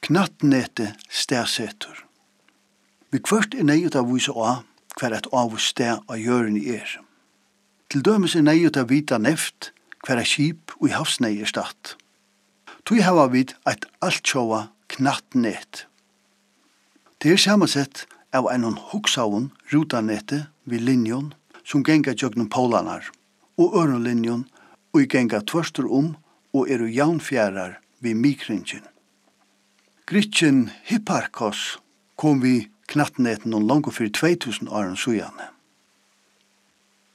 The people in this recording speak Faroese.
Knattnete stedsetur. Vi kvart nøyut av vise av hver et av sted av jøren i Til dømes nøyut av vita neft hver et skip og i havsnei statt. Tui hava vid eit altsjåa knattnet. Det samansett av en hugsaun rutanete vid linjon som genga jøgnum polanar og øronlinjon og genga tvorstur og jaunfjærar vid mikringen. Gritchen Hipparchos kom vi knattneten langt for 2000 åren sujane.